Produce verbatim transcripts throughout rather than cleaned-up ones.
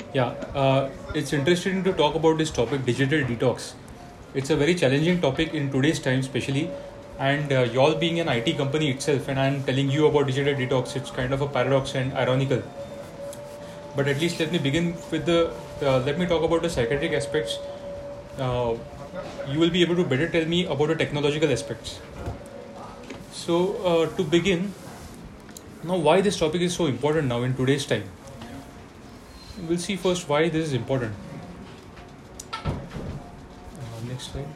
Yeah, uh, it's interesting to talk about this topic, digital detox. It's a very challenging topic in today's time, especially. And uh, y'all being an I T company itself, and I'm telling you about digital detox, it's kind of a paradox and ironical. But at least let me begin with the. Uh, let me talk about the psychiatric aspects. Uh, you will be able to better tell me about the technological aspects. So, uh, to begin, now why this topic is so important now in today's time? We'll see first why this is important. Uh, next slide.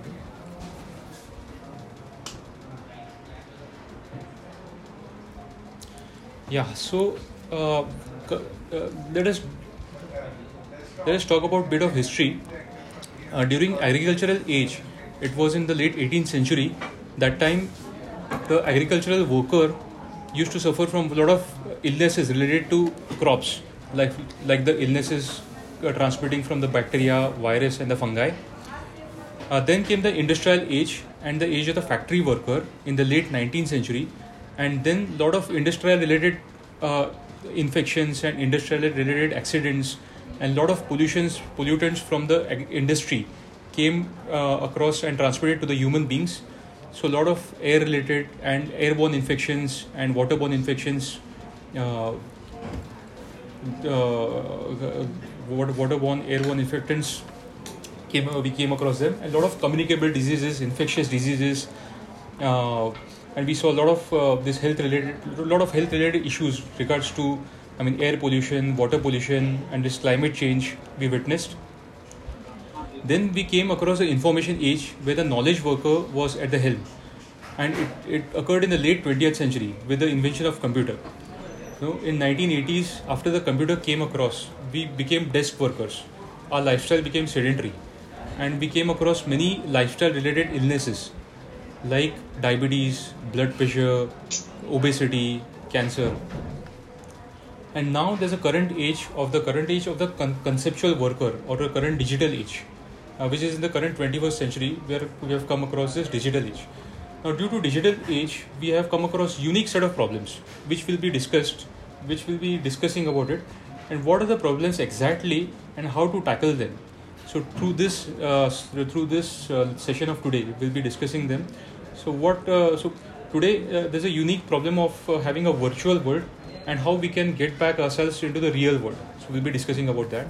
Yeah. So uh, uh, let us let us talk about a bit of history. Uh, during agricultural age, it was in the late eighteenth century. That time, the agricultural worker used to suffer from a lot of illnesses related to crops, like like the illnesses uh, transmitting from the bacteria, virus, and the fungi. Uh, then came the industrial age and the age of the factory worker in the late nineteenth century, and then a lot of industrial related uh, infections and industrial related accidents and a lot of pollutions pollutants from the ag- industry came uh, across and transmitted to the human beings. So a lot of air related and airborne infections and waterborne infections, uh, uh, water, waterborne airborne infectants came uh, we came across them, and a lot of communicable diseases, infectious diseases, uh, and we saw a lot of uh, this health related, a lot of health related issues regards to, I mean, air pollution, water pollution, and this climate change we witnessed. Then we came across the information age where the knowledge worker was at the helm, and it, it occurred in the late twentieth century with the invention of computer. So in nineteen eighties, after the computer came across, we became desk workers. Our lifestyle became sedentary, and we came across many lifestyle related illnesses like diabetes, blood pressure, obesity, cancer. And now there's a current age of the current age of the con- conceptual worker, or the current digital age, uh, which is in the current twenty-first century, where we have come across this digital age. Now, due to digital age, we have come across unique set of problems, which will be discussed, which will be discussing about it, and what are the problems exactly, and how to tackle them. So, through this uh, through this uh, session of today, we'll be discussing them. So, what uh, so today uh, there's a unique problem of uh, having a virtual world and how we can get back ourselves into the real world. So, we'll be discussing about that.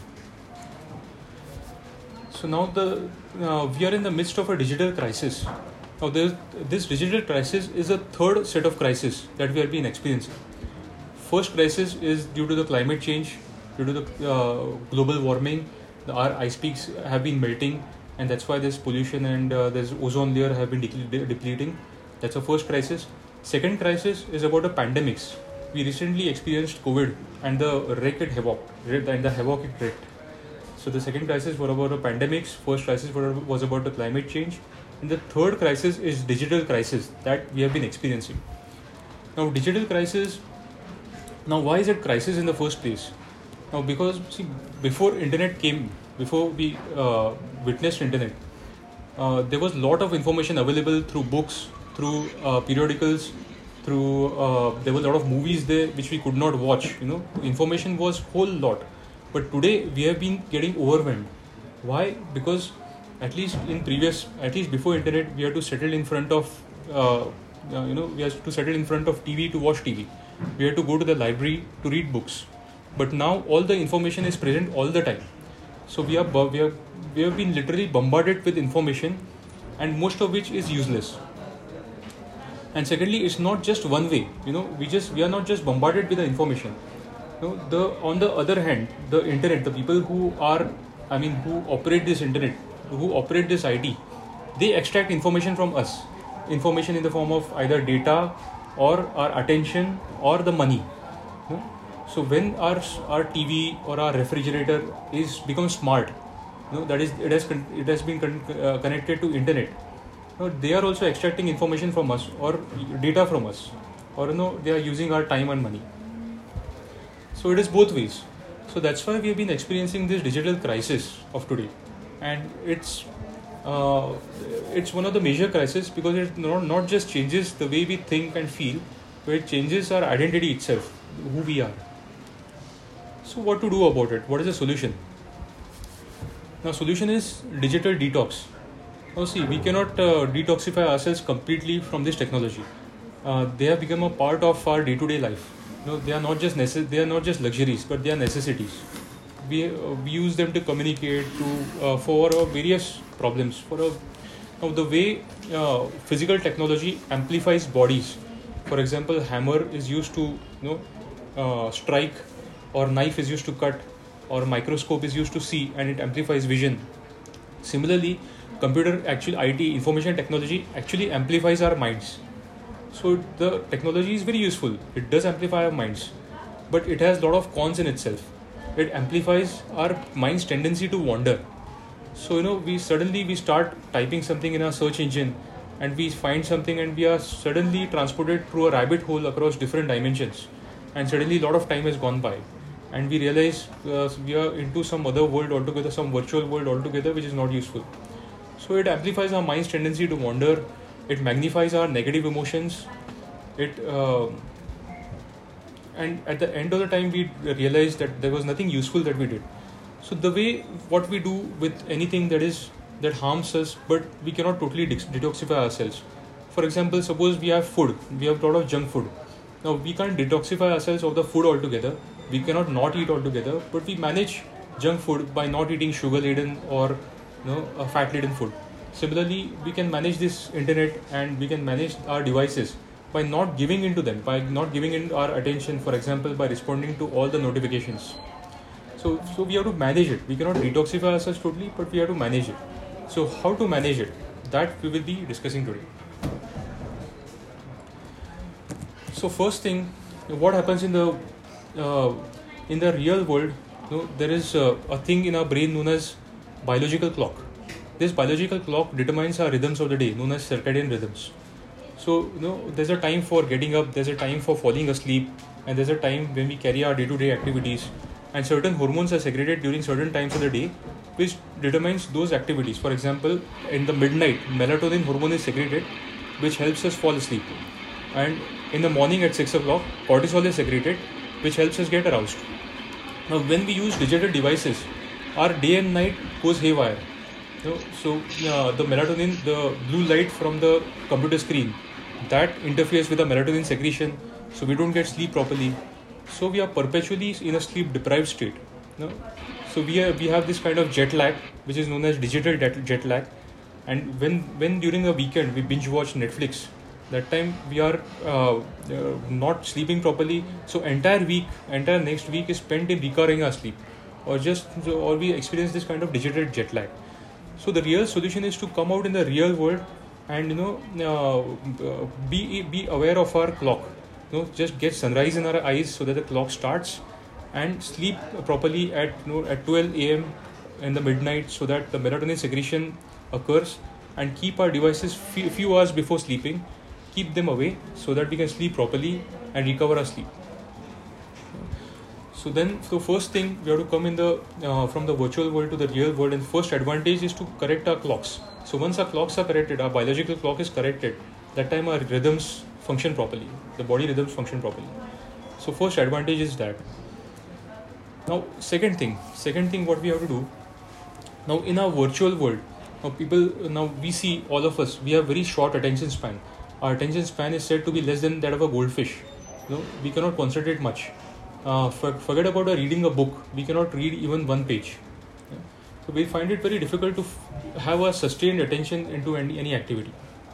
So now the uh, we are in the midst of a digital crisis. Now this digital crisis is a third set of crisis that we have been experiencing. First crisis is due to the climate change, due to the uh, global warming. The, our ice peaks have been melting, and that's why there's pollution and uh, there's ozone layer have been de- de- depleting. That's the first crisis. Second crisis is about the pandemics. We recently experienced COVID and the wreck it havoc and the havoc it wreaked. So the second crisis was about the pandemics. First crisis was about the climate change, and the third crisis is digital crisis that we have been experiencing. Now, digital crisis. Now, why is it crisis in the first place? Now, because see, before internet came, before we uh, witnessed internet, uh, there was a lot of information available through books, through uh, periodicals, through uh, there were a lot of movies there which we could not watch. You know, information was whole lot. But today we have been getting overwhelmed. Why? Because at least in previous, at least before internet, we had to settle in front of, uh, uh, you know, we had to settle in front of T V to watch T V. We had to go to the library to read books. But now all the information is present all the time. So we are we have we have been literally bombarded with information, and most of which is useless. And secondly, it's not just one way. You know, we just we are not just bombarded with the information. No, the on the other hand, the internet, the people who are, I mean, who operate this internet, who operate this I T, they extract information from us, information in the form of either data or our attention or the money. No? So when our our T V or our refrigerator is become smart, no, that is it has it has been con- uh, connected to internet. No, they are also extracting information from us or data from us, or you know, they are using our time and money. So it is both ways. So that's why we have been experiencing this digital crisis of today, and it's uh, it's one of the major crises because it not, not just changes the way we think and feel, but it changes our identity itself, who we are. So what to do about it? What is the solution? Now solution is digital detox. Now see, we cannot uh, detoxify ourselves completely from this technology. Uh, they have become a part of our day-to-day life. You know, they are not just necess- they are not just luxuries, but they are necessities. We, uh, we use them to communicate, to uh, for uh, various problems. For a, now the way uh, physical technology amplifies bodies. For example, hammer is used to you know uh, strike, or knife is used to cut, or microscope is used to see, and it amplifies vision. Similarly, computer actually I T information technology actually amplifies our minds. So the technology is very useful. It does amplify our minds, but it has a lot of cons in itself. It amplifies our mind's tendency to wander. So you know we suddenly we start typing something in our search engine, and we find something, and we are suddenly transported through a rabbit hole across different dimensions, and suddenly a lot of time has gone by, and we realize uh, we are into some other world altogether, some virtual world altogether, which is not useful. So it amplifies our mind's tendency to wander. It magnifies our negative emotions. It uh, and at the end of the time, we realize that there was nothing useful that we did. So the way what we do with anything that is that harms us, but we cannot totally detoxify ourselves. For example, suppose we have food, we have a lot of junk food. Now we can't detoxify ourselves of the food altogether. We cannot not eat altogether, but we manage junk food by not eating sugar-laden or you know a fat-laden food. Similarly, we can manage this internet, and we can manage our devices by not giving into them, by not giving in our attention. For example, by responding to all the notifications. So, so we have to manage it. We cannot detoxify ourselves totally, but we have to manage it. So, how to manage it? That we will be discussing today. So, first thing, what happens in the uh, in the real world? You know, there is uh, a thing in our brain known as biological clock. This biological clock determines our rhythms of the day, known as circadian rhythms. So, you know, there's a time for getting up, there's a time for falling asleep, and there's a time when we carry our day-to-day activities. And certain hormones are secreted during certain times of the day, which determines those activities. For example, in the midnight, melatonin hormone is secreted, which helps us fall asleep. And in the morning at six o'clock, cortisol is secreted, which helps us get aroused. Now, when we use digital devices, our day and night goes haywire. You know, so uh, the melatonin, the blue light from the computer screen, that interferes with the melatonin secretion, so we don't get sleep properly. So we are perpetually in a sleep deprived state. You know? So we are, we have this kind of jet lag, which is known as digital jet lag. And when when during the weekend we binge watch Netflix, that time we are uh, uh, not sleeping properly. So entire week, entire next week is spent in recovering our sleep, or just or we experience this kind of digital jet lag. So the real solution is to come out in the real world, and you know uh, be be aware of our clock. You know, just get sunrise in our eyes so that the clock starts, and sleep properly at you know at twelve a.m. in the midnight, so that the melatonin secretion occurs, and keep our devices few, few hours before sleeping. Keep them away so that we can sleep properly and recover our sleep. So then, the first thing, we have to come in the uh, from the virtual world to the real world, and first advantage is to correct our clocks. So once our clocks are corrected, our biological clock is corrected, that time our rhythms function properly, the body rhythms function properly. So first advantage is that. Now second thing, second thing what we have to do, now in our virtual world, now people, now we see all of us, we have very short attention span. Our attention span is said to be less than that of a goldfish. You know, we cannot concentrate much. Uh, for, forget about uh, reading a book, we cannot read even one page. Yeah? So we find it very difficult to f- have a sustained attention into any, any activity.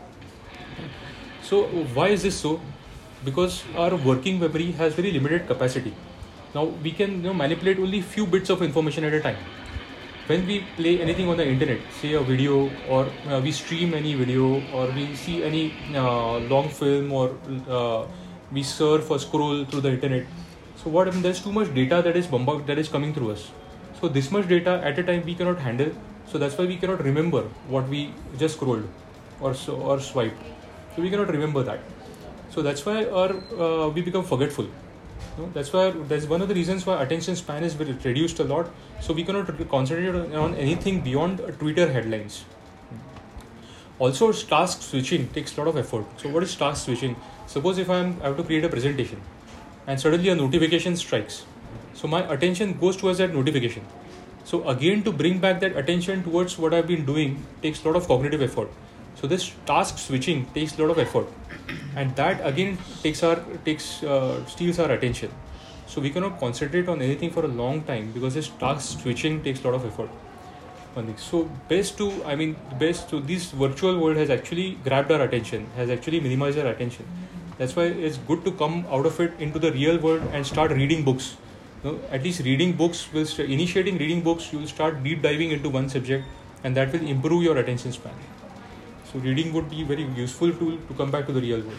So why is this so? Because our working memory has very limited capacity. Now we can you know, manipulate only few bits of information at a time. When we play anything on the internet, say a video, or uh, we stream any video, or we see any uh, long film, or uh, we surf or scroll through the internet. So what happens? There's too much data that is bombarded, that is coming through us. So this much data at a time we cannot handle. So that's why we cannot remember what we just scrolled or so, or swiped. So we cannot remember that. So that's why our uh, we become forgetful. You know, that's why that's one of the reasons why attention span is reduced a lot. So we cannot concentrate on anything beyond Twitter headlines. Also, task switching takes a lot of effort. So what is task switching? Suppose if I'm, I have to create a presentation, and suddenly a notification strikes. So my attention goes towards that notification. So again, to bring back that attention towards what I've been doing takes a lot of cognitive effort. So this task switching takes a lot of effort, and that again takes our takes uh, steals our attention. So we cannot concentrate on anything for a long time because this task switching takes a lot of effort. So best to I mean best to this virtual world has actually grabbed our attention, has actually minimized our attention. That's why it's good to come out of it into the real world and start reading books. You know, at least reading books will st- initiating reading books, you will start deep diving into one subject, and that will improve your attention span. So reading would be a very useful tool to come back to the real world.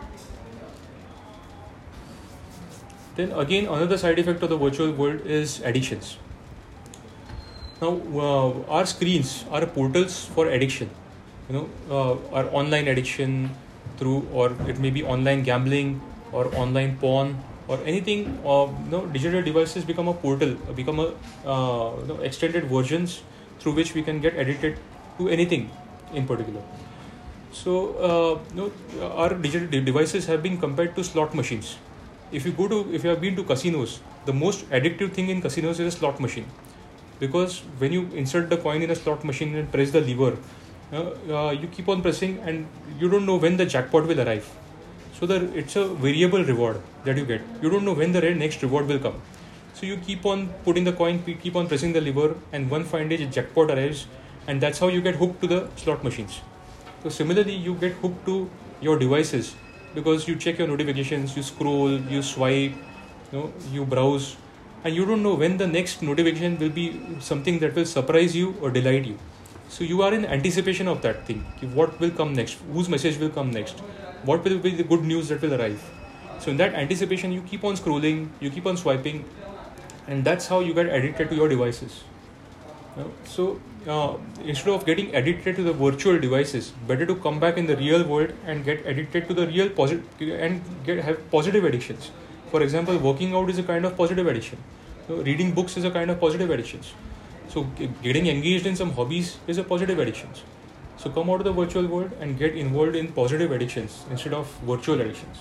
Then again, another side effect of the virtual world is addictions. Now, uh, our screens are portals for addiction. You know, uh, our online addiction through, or it may be online gambling or online porn or anything. Uh, you know, digital devices become a portal, become a uh, you know, extended versions through which we can get addicted to anything in particular. So, uh, you know, our digital de- devices have been compared to slot machines. If you go to, if you have been to casinos, the most addictive thing in casinos is a slot machine. Because when you insert the coin in a slot machine and press the lever, uh, uh, you keep on pressing and you don't know when the jackpot will arrive. So the, it's a variable reward that you get. You don't know when the next reward will come. So you keep on putting the coin, keep on pressing the lever, and one fine day a jackpot arrives, and that's how you get hooked to the slot machines. So similarly, you get hooked to your devices because you check your notifications, you scroll, you swipe, you know, you browse. And you don't know when the next notification will be something that will surprise you or delight you. So you are in anticipation of that thing. What will come next? Whose message will come next? What will be the good news that will arrive? So in that anticipation, you keep on scrolling, you keep on swiping, and that's how you get addicted to your devices. So uh, instead of getting addicted to the virtual devices, better to come back in the real world and get addicted to the real positive and get have positive addictions. For example, working out is a kind of positive addiction. So reading books is a kind of positive addiction. So getting engaged in some hobbies is a positive addiction. So come out of the virtual world and get involved in positive addictions instead of virtual addictions.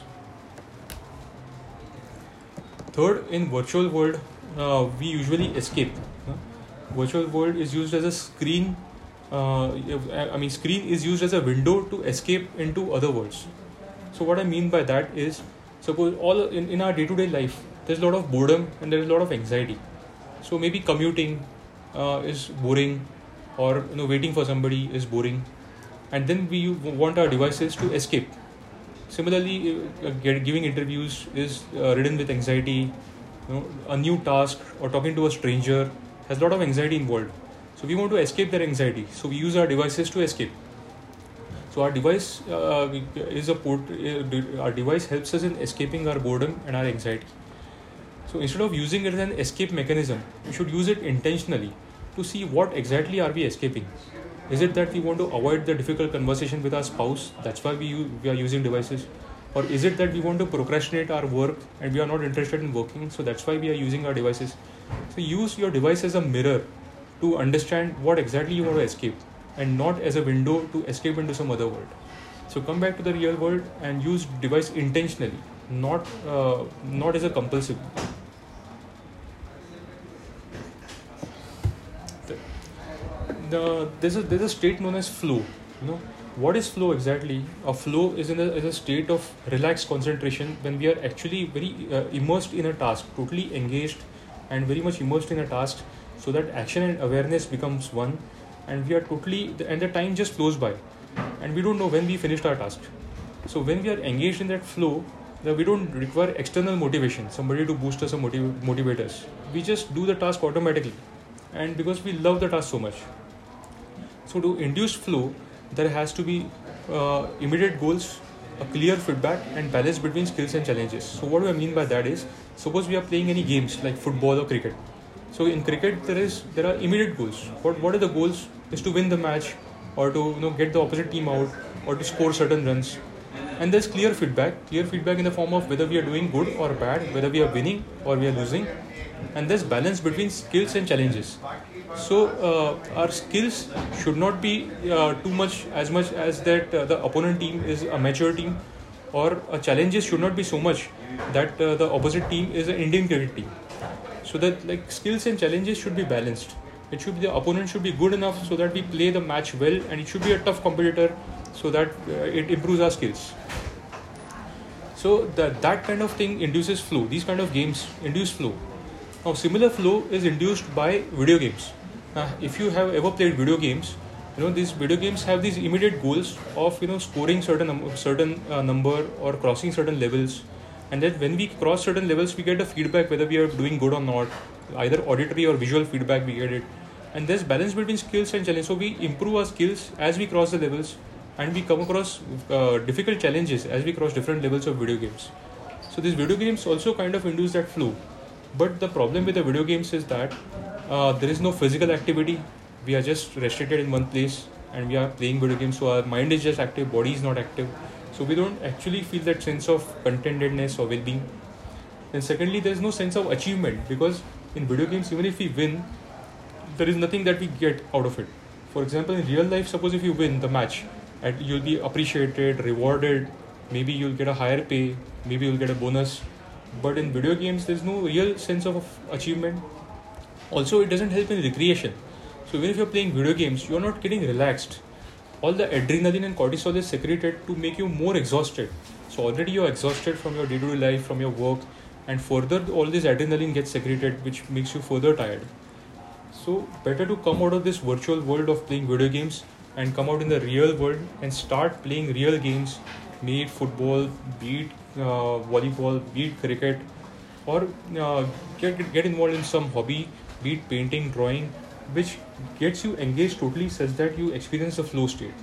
Third, in virtual world, uh, we usually escape. Uh, virtual world is used as a screen. Uh, I mean, screen is used as a window to escape into other worlds. So what I mean by that is, suppose all in, in our day-to-day life, there's a lot of boredom and there's a lot of anxiety. So maybe commuting uh, is boring, or you know waiting for somebody is boring, and then we want our devices to escape. Similarly, uh, get, giving interviews is uh, ridden with anxiety. You know, a new task or talking to a stranger has a lot of anxiety involved. So we want to escape that anxiety. So we use our devices to escape. So our device uh, is a port. Uh, our device helps us in escaping our boredom and our anxiety. So instead of using it as an escape mechanism, we should use it intentionally to see what exactly are we escaping. Is it that we want to avoid the difficult conversation with our spouse? That's why we use, we are using devices. Or is it that we want to procrastinate our work and we are not interested in working? So that's why we are using our devices. So use your device as a mirror to understand what exactly you want to escape, and not as a window to escape into some other world. So come back to the real world and use device intentionally, not uh, not as a compulsive. The, the, there's a there's a state known as flow. You know what is flow exactly? A flow is in a, is a state of relaxed concentration when we are actually very uh, immersed in a task, totally engaged and very much immersed in a task, so that action and awareness becomes one. And we are totally, and the time just flows by, and we don't know when we finished our task. So when we are engaged in that flow, we don't require external motivation, somebody to boost us or motiv- motivate us. We just do the task automatically, and because we love the task so much. So to induce flow, there has to be uh, immediate goals, a clear feedback, and balance between skills and challenges. So what do I mean by that is, suppose we are playing any games like football or cricket. So in cricket, there is there are immediate goals. What what are the goals? Is to win the match, or to you know get the opposite team out, or to score certain runs. And there's clear feedback, clear feedback in the form of whether we are doing good or bad, whether we are winning or we are losing. And there's balance between skills and challenges. So uh, our skills should not be uh, too much as much as that uh, the opponent team is a mature team, or uh, challenges should not be so much that uh, the opposite team is an Indian cricket team. So that like skills and challenges should be balanced. It should be the opponent should be good enough so that we play the match well, and it should be a tough competitor so that uh, it improves our skills. So that that kind of thing induces flow. These kind of games induce flow. Now similar flow is induced by video games. Uh, if you have ever played video games, you know these video games have these immediate goals of you know scoring certain um, certain uh, number or crossing certain levels, and then when we cross certain levels, we get a feedback whether we are doing good or not. Either auditory or visual feedback we get it, and there's balance between skills and challenge. So we improve our skills as we cross the levels, and we come across uh, difficult challenges as we cross different levels of video games. So these video games also kind of induce that flow. But the problem with the video games is that uh, there is no physical activity. We are just restricted in one place and we are playing video games. So our mind is just active, body is not active. So we don't actually feel that sense of contentedness or well-being. And secondly, there is no sense of achievement, because in video games, even if we win, there is nothing that we get out of it. For example, in real life, suppose if you win the match, and you'll be appreciated, rewarded, maybe you'll get a higher pay, maybe you'll get a bonus. But in video games, there's no real sense of achievement. Also, it doesn't help in recreation. So even if you're playing video games, you're not getting relaxed. All the adrenaline and cortisol is secreted to make you more exhausted. So already you're exhausted from your day-to-day life, from your work, and further all this adrenaline gets secreted, which makes you further tired. So better to come out of this virtual world of playing video games and come out in the real world and start playing real games, be it football, be it uh, volleyball, be it cricket, or uh, get, get involved in some hobby, be it painting, drawing, which gets you engaged totally such that you experience a flow state.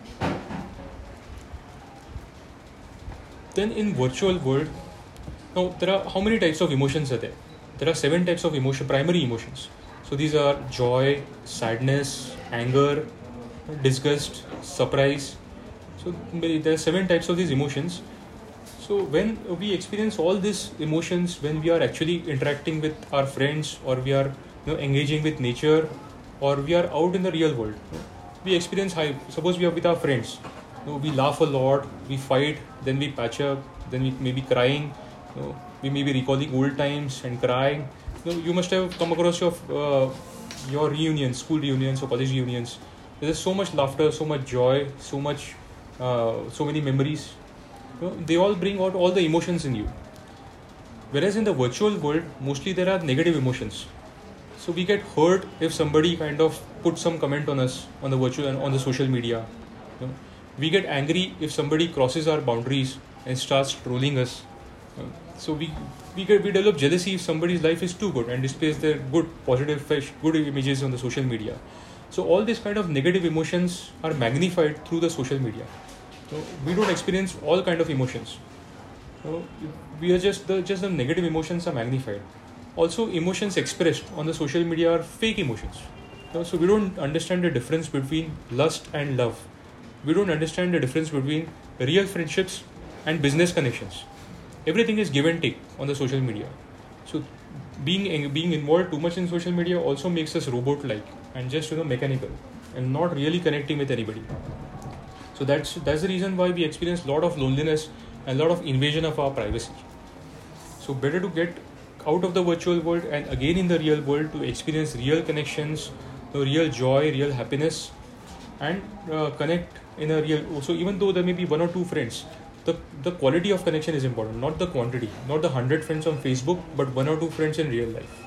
Then in virtual world, now there are how many types of emotions are there? There are seven types of emotion, primary emotions. So these are joy, sadness, anger, disgust, surprise. So there are seven types of these emotions. So when we experience all these emotions, when we are actually interacting with our friends, or we are you know, engaging with nature, or we are out in the real world, we experience high. Suppose we are with our friends, you know, we laugh a lot, we fight, then we patch up, then we may be crying, you know, we may be recalling old times and crying. You know, you must have come across your uh, your reunions, school reunions or college reunions. There is so much laughter, so much joy, so much, uh, so many memories. You know, they all bring out all the emotions in you. Whereas in the virtual world, mostly there are negative emotions. So we get hurt if somebody kind of puts some comment on us on the virtual and on the social media. You know, we get angry if somebody crosses our boundaries and starts trolling us. You know, so we we get we develop jealousy if somebody's life is too good and displays their good, positive, fresh, good images on the social media. So all these kind of negative emotions are magnified through the social media. So we don't experience all kind of emotions. So we are just the just the negative emotions are magnified. Also, emotions expressed on the social media are fake emotions. So we don't understand the difference between lust and love. We don't understand the difference between real friendships and business connections. Everything is give and take on the social media. So being being involved too much in social media also makes us robot-like and just you know mechanical and not really connecting with anybody. So that's that's the reason why we experience a lot of loneliness and a lot of invasion of our privacy. So better to get out of the virtual world and again in the real world to experience real connections, the real joy, real happiness, and uh, connect in a real. So even though there may be one or two friends, the the quality of connection is important, not the quantity. Not the hundred friends on Facebook, but one or two friends in real life.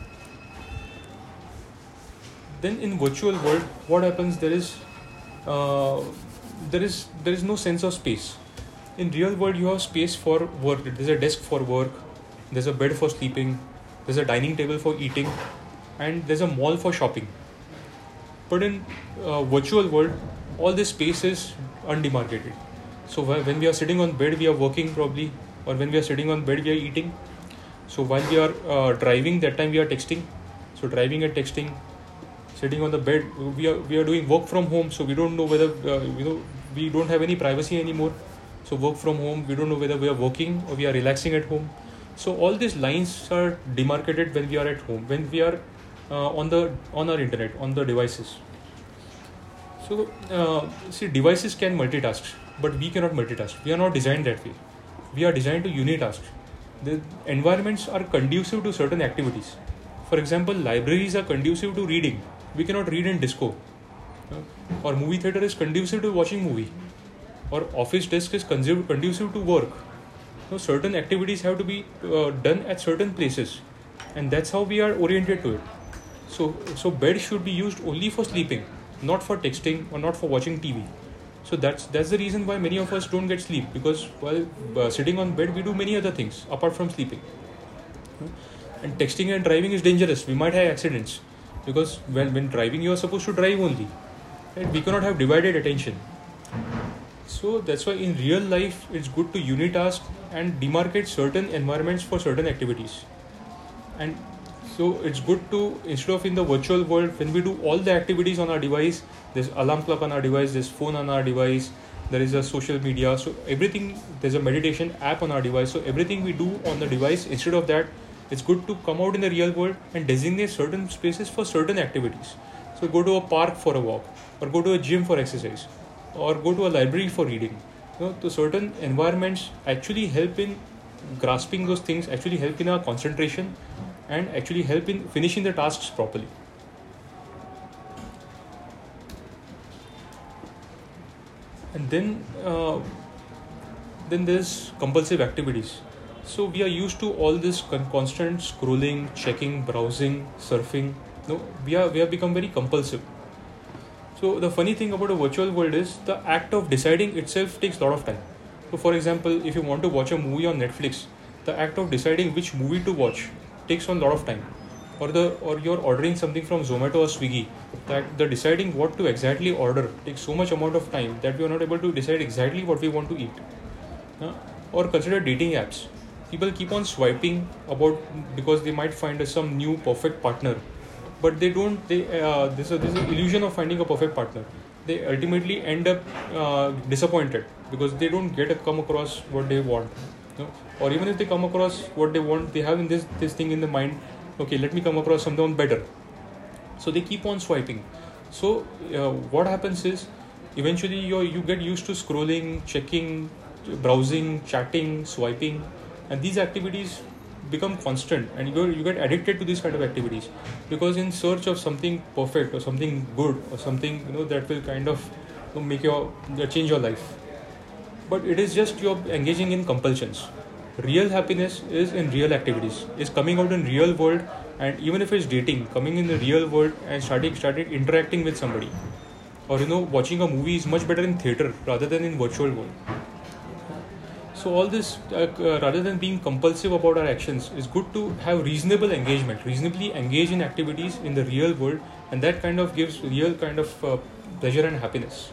Then in virtual world, what happens? There is uh, there is there is no sense of space. In real world, you have space for work. There's a desk for work. There's a bed for sleeping. There's a dining table for eating, and there's a mall for shopping. But in uh, virtual world, all this space is undemarcated. So when we are sitting on bed, we are working probably, or when we are sitting on bed, we are eating. So while we are uh, driving, that time we are texting. So driving and texting, sitting on the bed, we are we are doing work from home. So we don't know whether uh, you know we don't have any privacy anymore. So work from home, we don't know whether we are working or we are relaxing at home. So all these lines are demarcated when we are at home, when we are uh, on the on our internet, on the devices. So uh, see, devices can multitask, but we cannot multitask. We are not designed that way. We are designed to unitask. The environments are conducive to certain activities. For example, libraries are conducive to reading. We cannot read in disco. Uh, or movie theater is conducive to watching movie. Or office desk is conducive conducive to work. So certain activities have to be uh, done at certain places, and that's how we are oriented to it. So, so bed should be used only for sleeping, not for texting or not for watching T V. So that's that's the reason why many of us don't get sleep, because while uh, sitting on bed we do many other things apart from sleeping. And texting and driving is dangerous. We might have accidents, because when when driving you are supposed to drive only, right? We cannot have divided attention. So that's why in real life it's good to unitask and demarcate certain environments for certain activities. And so it's good to, instead of in the virtual world, when we do all the activities on our device, there's alarm clock on our device, there's phone on our device, there is a social media, so everything, there's a meditation app on our device, so everything we do on the device, instead of that, it's good to come out in the real world and designate certain spaces for certain activities. So go to a park for a walk, or go to a gym for exercise, or go to a library for reading. You know, so certain environments actually help in grasping those things, actually help in our concentration, and actually help in finishing the tasks properly. And then uh, then there's compulsive activities. So we are used to all this con- constant scrolling, checking, browsing, surfing. No, we are we have become very compulsive. So the funny thing about a virtual world is the act of deciding itself takes a lot of time. So for example, if you want to watch a movie on Netflix, the act of deciding which movie to watch takes a lot of time. Or the or you're ordering something from Zomato or Swiggy, that the deciding what to exactly order takes so much amount of time that we are not able to decide exactly what we want to eat. Uh, or consider dating apps. People keep on swiping about because they might find some new perfect partner, but they don't. They uh, this is this is illusion of finding a perfect partner. They ultimately end up uh, disappointed because they don't get a, come across what they want. You know? Or even if they come across what they want, they have in this this thing in the mind. Okay, let me come across someone better. So they keep on swiping. So uh, what happens is eventually you you get used to scrolling, checking, browsing, chatting, swiping, and these activities become constant, and you you get addicted to these kind of activities, because in search of something perfect or something good or something, you know, that will kind of, you know, make your change your life. But it is just you're engaging in compulsions. Real happiness is in real activities, is coming out in real world, and even if it's dating, coming in the real world and starting started interacting with somebody, or you know, watching a movie is much better in theater rather than in virtual world. So all this, uh, uh, rather than being compulsive about our actions, is good to have reasonable engagement, reasonably engage in activities in the real world, and that kind of gives real kind of uh, pleasure and happiness.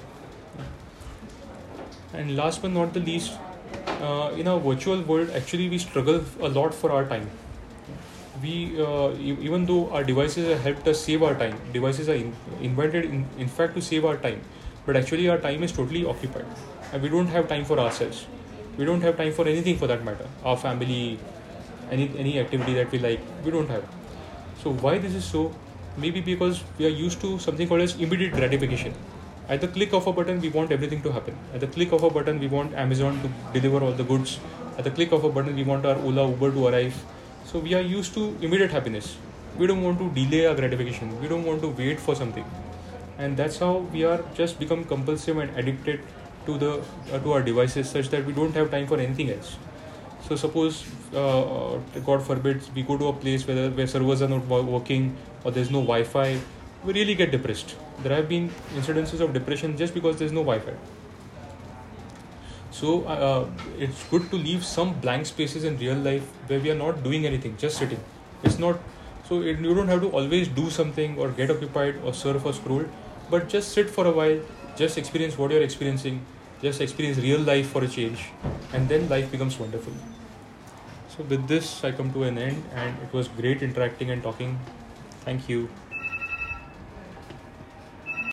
And last but not the least, uh, in our virtual world, actually we struggle a lot for our time. We, uh, e- even though our devices have helped us save our time, devices are in, invented in, in fact to save our time, but actually our time is totally occupied, and we don't have time for ourselves. We don't have time for anything for that matter. Our family, any any activity that we like, we don't have. So why this is so? Maybe because we are used to something called as immediate gratification. At the click of a button, we want everything to happen. At the click of a button, we want Amazon to deliver all the goods. At the click of a button, we want our Ola, Uber to arrive. So we are used to immediate happiness. We don't want to delay our gratification. We don't want to wait for something. And that's how we are just become compulsive and addicted to the uh, to our devices, such that we don't have time for anything else. So suppose, uh, God forbid, we go to a place where where servers are not working or there's no Wi-Fi, we really get depressed. There have been incidences of depression just because there's no Wi-Fi. So uh, it's good to leave some blank spaces in real life where we are not doing anything, just sitting. It's not so it, you don't have to always do something or get occupied or surf or scroll, but just sit for a while, just experience what you're experiencing, just experience real life for a change, and then life becomes wonderful. So with this, I come to an end, and it was great interacting and talking. Thank you.